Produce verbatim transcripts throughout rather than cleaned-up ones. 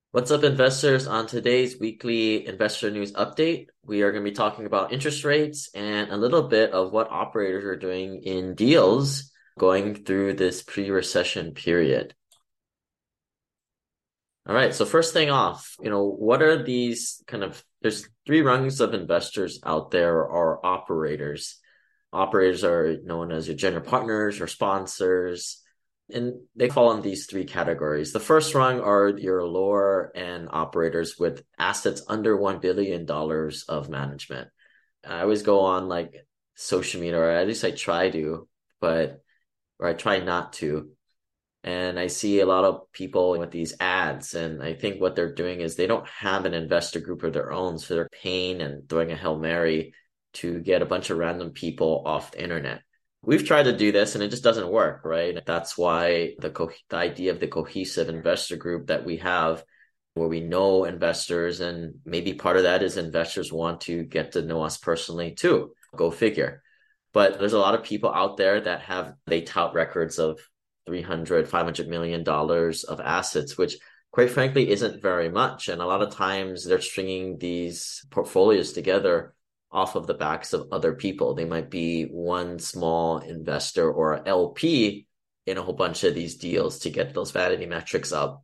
What's up, investors? On today's weekly investor news update, we are going to be talking about interest rates and a little bit of what operators are doing in deals going through this pre-recession period. All right, so first thing off, you know, what are these kind of, there's three rungs of investors out there or operators. Operators are known as your general partners or sponsors, and they fall in these three categories. The first rung are your lower end operators with assets under one billion dollars of management. I always go on like social media, or at least I try to, but, or I try not to. And I see a lot of people with these ads, and I think what they're doing is they don't have an investor group of their own. So they're paying and throwing a Hail Mary to get a bunch of random people off the internet. We've tried to do this and it just doesn't work, right? That's why the co- the idea of the cohesive investor group that we have, where we know investors, and maybe part of that is investors want to get to know us personally too. Go figure. But there's a lot of people out there that have, they tout records of three hundred, five hundred million dollars of assets, which quite frankly isn't very much. And a lot of times they're stringing these portfolios together off of the backs of other people. They might be one small investor or L P in a whole bunch of these deals to get those vanity metrics up.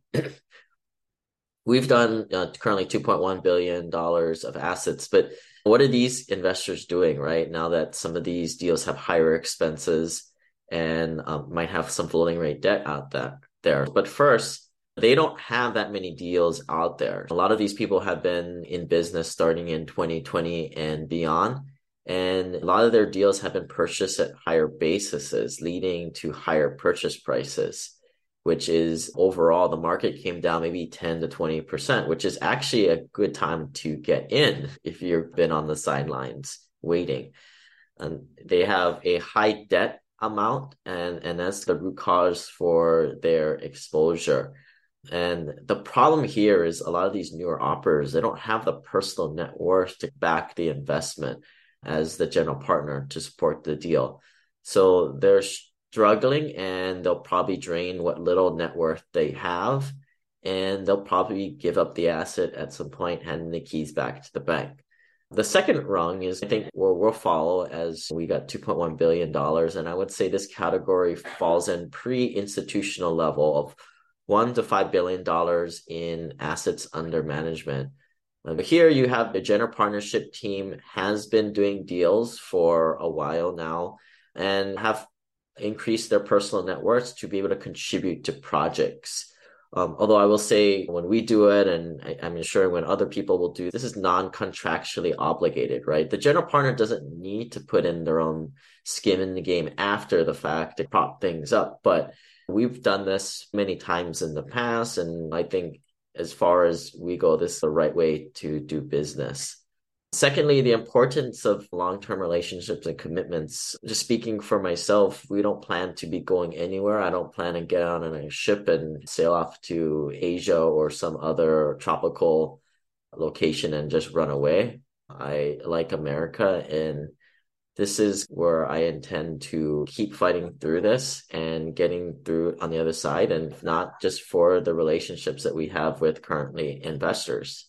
We've done uh, currently two point one billion dollars of assets, but what are these investors doing, right? Now that some of these deals have higher expenses and um, might have some floating rate debt out that there. But first, they don't have that many deals out there. A lot of these people have been in business starting in twenty twenty and beyond. And a lot of their deals have been purchased at higher bases, leading to higher purchase prices, which is overall the market came down maybe ten to twenty percent, which is actually a good time to get in if you've been on the sidelines waiting. And they have a high debt amount, and and that's the root cause for their exposure. And the problem here is a lot of these newer operators, they don't have the personal net worth to back the investment as the general partner to support the deal. So they're struggling, and they'll probably drain what little net worth they have, and they'll probably give up the asset at some point, handing the keys back to the bank. The second rung is, I think, where we'll follow, as we got two point one billion dollars. And I would say this category falls in pre-institutional level of one to five billion dollars in assets under management. But here you have the general partnership team has been doing deals for a while now and have increased their personal net worth to be able to contribute to projects. Um, although I will say when we do it, and I, I'm sure when other people will do, this is non-contractually obligated, right? The general partner doesn't need to put in their own skin in the game after the fact to prop things up. But we've done this many times in the past. And I think as far as we go, this is the right way to do business. Secondly, the importance of long-term relationships and commitments. Just speaking for myself, we don't plan to be going anywhere. I don't plan to get on a ship and sail off to Asia or some other tropical location and just run away. I like America, and this is where I intend to keep fighting through this and getting through on the other side, and not just for the relationships that we have with currently investors.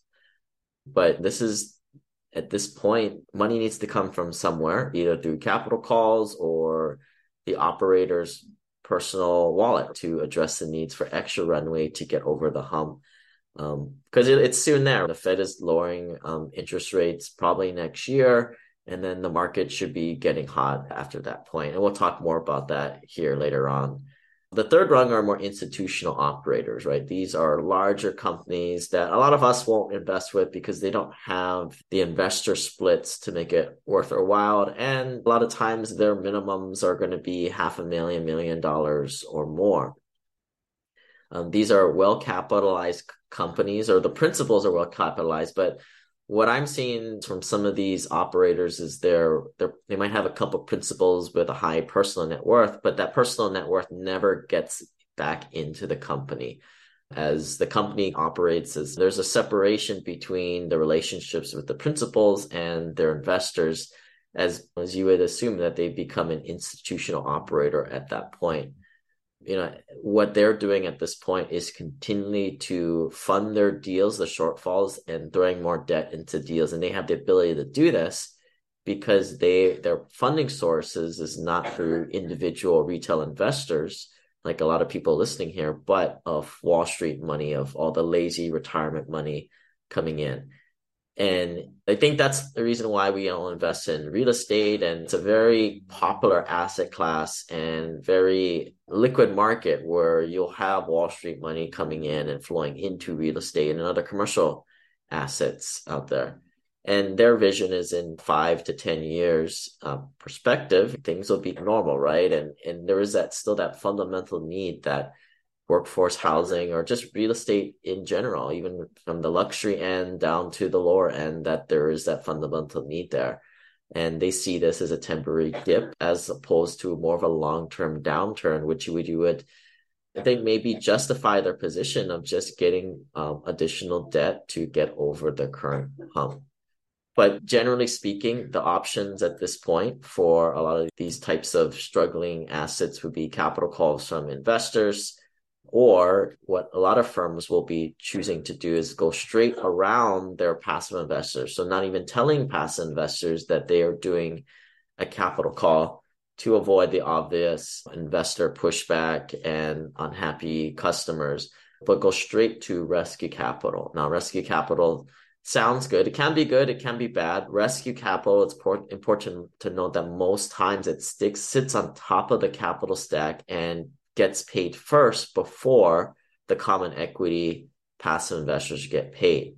But this is at this point, money needs to come from somewhere, either through capital calls or the operator's personal wallet to address the needs for extra runway to get over the hump. Um, because it, it's soon there. The Fed is lowering um, interest rates probably next year, and then the market should be getting hot after that point. And we'll talk more about that here later on. The third rung are more institutional operators, right? These are larger companies that a lot of us won't invest with because they don't have the investor splits to make it worth their while. And a lot of times their minimums are going to be half a million, million dollars or more. Um, these are well-capitalized companies, or the principals are well-capitalized, but what I'm seeing from some of these operators is they're, they're they might have a couple of principals with a high personal net worth, but that personal net worth never gets back into the company. As the company operates, as there's a separation between the relationships with the principals and their investors, as as you would assume that they become an institutional operator at that point. you know, what they're doing at this point is continually to fund their deals, the shortfalls, and throwing more debt into deals. And they have the ability to do this because they their funding sources is not through individual retail investors, like a lot of people listening here, but of Wall Street money, of all the lazy retirement money coming in. And I think that's the reason why we all invest in real estate. And it's a very popular asset class and very liquid market where you'll have Wall Street money coming in and flowing into real estate and other commercial assets out there. And their vision is in five to ten years uh, perspective, things will be normal, right? And and there is that still that fundamental need that workforce housing or just real estate in general, even from the luxury end down to the lower end, that there is that fundamental need there. And they see this as a temporary dip as opposed to more of a long-term downturn, which you would, you would, I think, maybe justify their position of just getting um, additional debt to get over the current hump. But generally speaking, the options at this point for a lot of these types of struggling assets would be capital calls from investors, or what a lot of firms will be choosing to do is go straight around their passive investors. So not even telling passive investors that they are doing a capital call to avoid the obvious investor pushback and unhappy customers, but go straight to rescue capital. Now, rescue capital sounds good. It can be good. It can be bad. Rescue capital, it's important to note that most times it sticks, sits on top of the capital stack and gets paid first before the common equity passive investors get paid.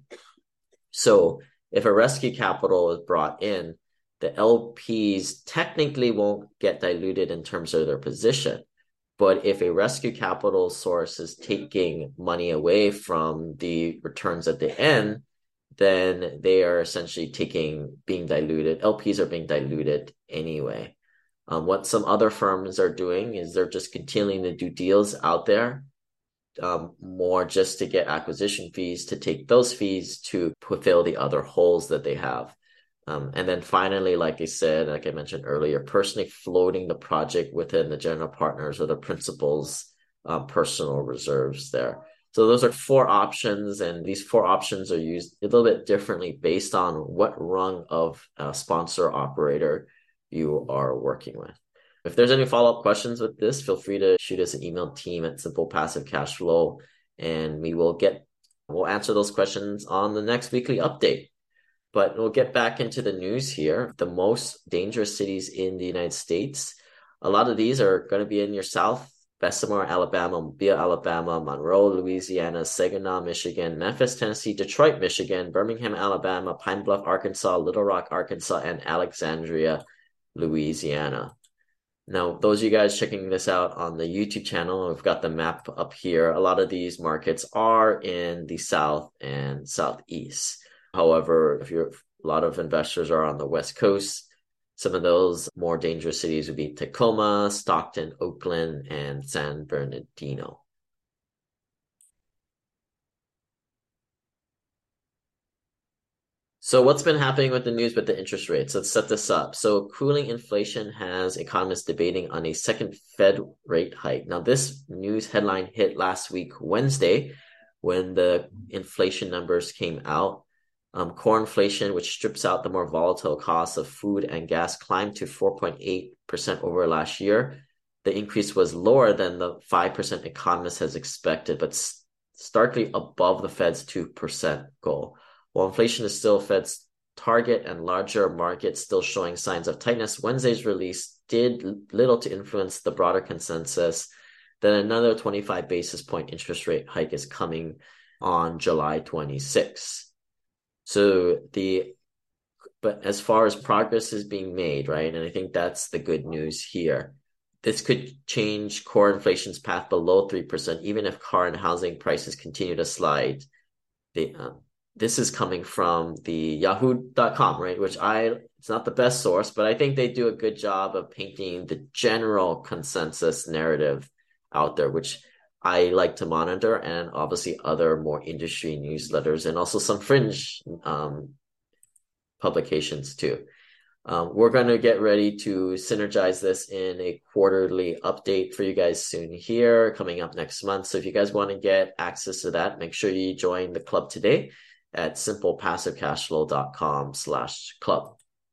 So if a rescue capital is brought in, the L Ps technically won't get diluted in terms of their position. But if a rescue capital source is taking money away from the returns at the end, then they are essentially taking, being diluted. L Ps are being diluted anyway. Um, what some other firms are doing is they're just continuing to do deals out there, um, more just to get acquisition fees, to take those fees to fulfill the other holes that they have. Um, and then finally, like I said, like I mentioned earlier, personally floating the project within the general partners or the principal's uh, personal reserves there. So those are four options, and these four options are used a little bit differently based on what rung of uh, sponsor operator you are working with. If there's any follow-up questions with this, feel free to shoot us an email, team at Simple Passive Cashflow, and we will get, we'll answer those questions on the next weekly update. But we'll get back into the news here. The most dangerous cities in the United States. A lot of these are going to be in your South: Bessemer, Alabama; Mobile, Alabama; Monroe, Louisiana; Saginaw, Michigan; Memphis, Tennessee; Detroit, Michigan; Birmingham, Alabama; Pine Bluff, Arkansas; Little Rock, Arkansas; and Alexandria, Louisiana. Now, those of you guys checking this out on the YouTube channel, we've got the map up here. A lot of these markets are in the South and Southeast. However, if you're, a lot of investors are on the West Coast, some of those more dangerous cities would be Tacoma, Stockton, Oakland, and San Bernardino. So what's been happening with the news with the interest rates? Let's set this up. So cooling inflation has economists debating on a second Fed rate hike. Now, this news headline hit last week, Wednesday, when the inflation numbers came out. Um, core inflation, which strips out the more volatile costs of food and gas, climbed to four point eight percent over last year. The increase was lower than the five percent economists has expected, but starkly above the Fed's two percent goal. While inflation is still Fed's target and larger markets still showing signs of tightness, Wednesday's release did little to influence the broader consensus that another twenty-five basis point interest rate hike is coming on July twenty-sixth. So the, but as far as progress is being made, right? And I think that's the good news here. This could change core inflation's path below three percent, even if car and housing prices continue to slide. The, um, this is coming from the yahoo dot com, right? Which I, it's not the best source, but I think they do a good job of painting the general consensus narrative out there, which I like to monitor, and obviously other more industry newsletters and also some fringe um, publications too. Um, we're going to get ready to synergize this in a quarterly update for you guys soon here, coming up next month. So if you guys want to get access to that, make sure you join the club today at simplepassivecashflow.com slash club.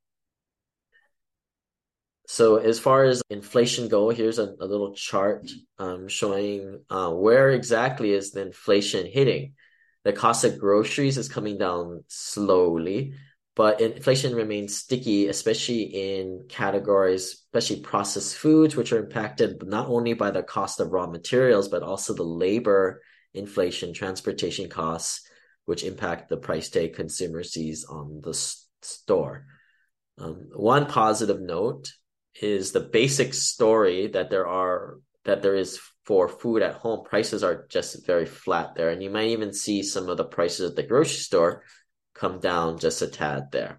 So as far as inflation go, here's a, a little chart um, showing uh, where exactly is the inflation hitting. The cost of groceries is coming down slowly, but inflation remains sticky, especially in categories, especially processed foods, which are impacted not only by the cost of raw materials, but also the labor inflation, transportation costs, which impact the price tag consumer sees on the s- store. Um, one positive note is the basic story that there are that there is for food at home. Prices are just very flat there, and you might even see some of the prices at the grocery store come down just a tad there.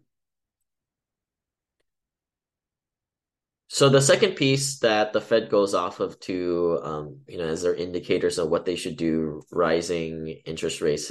So the second piece that the Fed goes off of to, um, you know, as their indicators of what they should do, rising interest rates,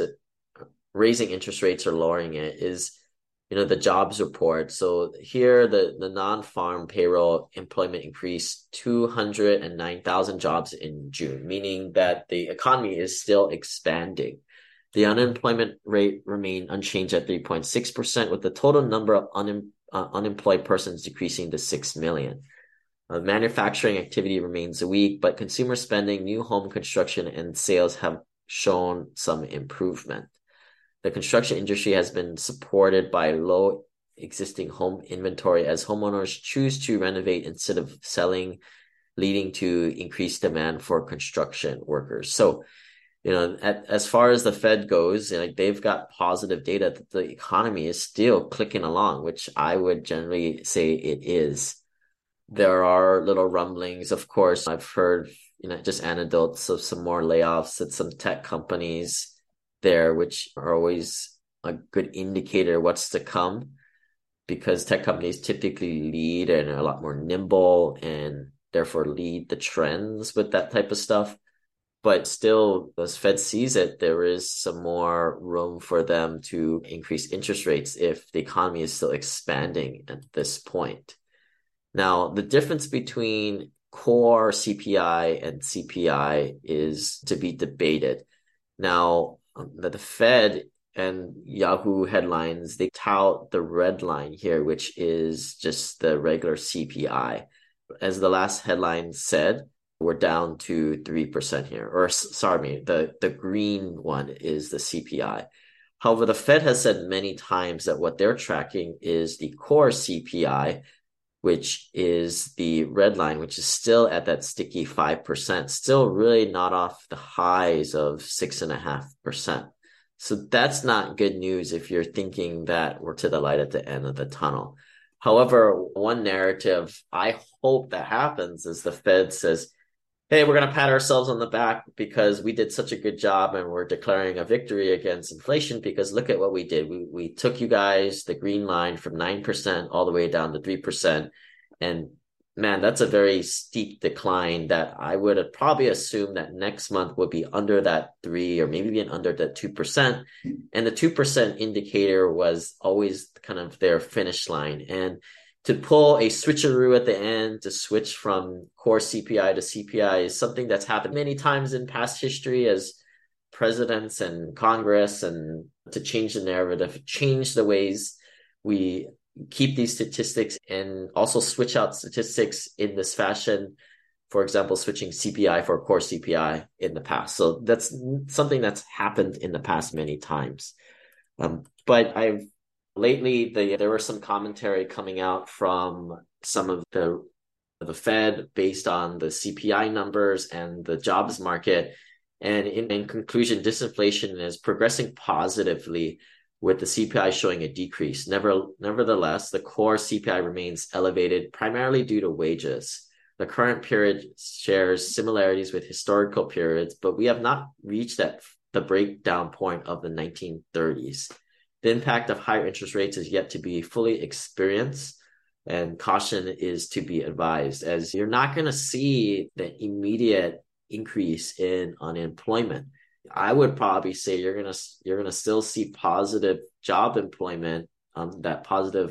raising interest rates or lowering it, is, you know, the jobs report. So here, the, the non-farm payroll employment increased two hundred nine thousand jobs in June, meaning that the economy is still expanding. The unemployment rate remained unchanged at three point six percent, with the total number of un, uh, unemployed persons decreasing to six million. Uh, manufacturing activity remains weak, but consumer spending, new home construction, and sales have shown some improvement. The construction industry has been supported by low existing home inventory as homeowners choose to renovate instead of selling, leading to increased demand for construction workers. So, you know, at, as far as the Fed goes, like, they've got positive data that the economy is still clicking along, which I would generally say it is. There are little rumblings, of course. I've heard, you know, just anecdotes of some more layoffs at some tech companies there, which are always a good indicator of what's to come, because tech companies typically lead and are a lot more nimble and therefore lead the trends with that type of stuff. But still, as Fed sees it, there is some more room for them to increase interest rates if the economy is still expanding at this point. Now, the difference between core C P I and C P I is to be debated. Now, the Fed and Yahoo headlines, they tout the red line here, which is just the regular C P I. As the last headline said, we're down to three percent here. Or, sorry, the, the green one is the C P I. However, the Fed has said many times that what they're tracking is the core C P I, which is the red line, which is still at that sticky five percent, still really not off the highs of six point five percent. So that's not good news if you're thinking that we're to the light at the end of the tunnel. However, one narrative I hope that happens is the Fed says, hey, we're going to pat ourselves on the back because we did such a good job and we're declaring a victory against inflation because look at what we did. We we took you guys, the green line, from nine percent all the way down to three percent. And man, that's a very steep decline that I would have probably assumed that next month would be under that three or maybe even under that two percent. And the two percent indicator was always kind of their finish line. And to pull a switcheroo at the end to switch from core C P I to C P I is something that's happened many times in past history as presidents and Congress, and to change the narrative, change the ways we keep these statistics and also switch out statistics in this fashion. For example, switching C P I for core C P I in the past. So that's something that's happened in the past many times. Um, but I've Lately, the, there was some commentary coming out from some of the the Fed based on the C P I numbers and the jobs market. And in, in conclusion, disinflation is progressing positively with the C P I showing a decrease. Never, nevertheless, the core C P I remains elevated primarily due to wages. The current period shares similarities with historical periods, but we have not reached that the breakdown point of the nineteen thirties. The impact of higher interest rates is yet to be fully experienced, and caution is to be advised, as you're not going to see the immediate increase in unemployment. I would probably say you're going to you're going to still see positive job employment, um, that positive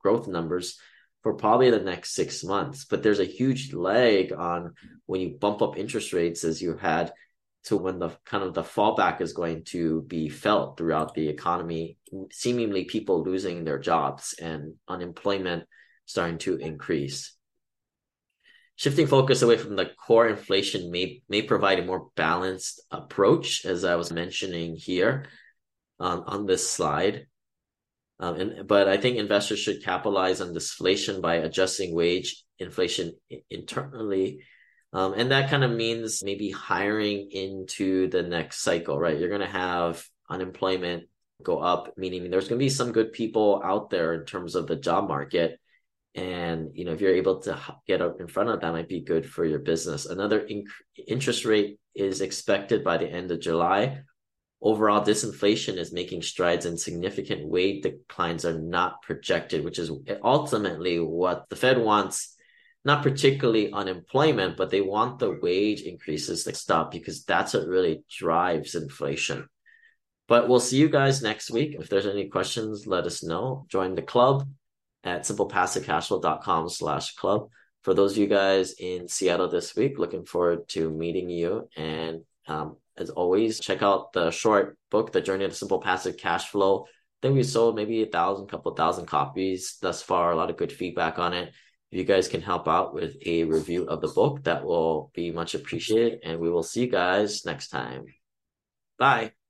growth numbers for probably the next six months. But there's a huge lag on when you bump up interest rates as you had to when the kind of the fallback is going to be felt throughout the economy, seemingly people losing their jobs and unemployment starting to increase. Shifting focus away from the core inflation may may provide a more balanced approach, as I was mentioning here um, on this slide. Um, and but I think investors should capitalize on deflation by adjusting wage inflation internally. Um, and that kind of means maybe hiring into the next cycle, right? You're going to have unemployment go up, meaning there's going to be some good people out there in terms of the job market. And, you know, if you're able to get up in front of that, might be good for your business. Another inc- interest rate is expected by the end of July. Overall, disinflation is making strides and significant wage declines are not projected, which is ultimately what the Fed wants, not particularly unemployment, but they want the wage increases to stop because that's what really drives inflation. But we'll see you guys next week. If there's any questions, let us know. Join the club at simplepassivecashflow.com slash club. For those of you guys in Seattle this week, looking forward to meeting you. And um, as always, check out the short book, The Journey to Simple Passive Cash Flow. I think we sold maybe a thousand, couple thousand copies thus far. A lot of good feedback on it. If you guys can help out with a review of the book, that will be much appreciated. And we will see you guys next time. Bye.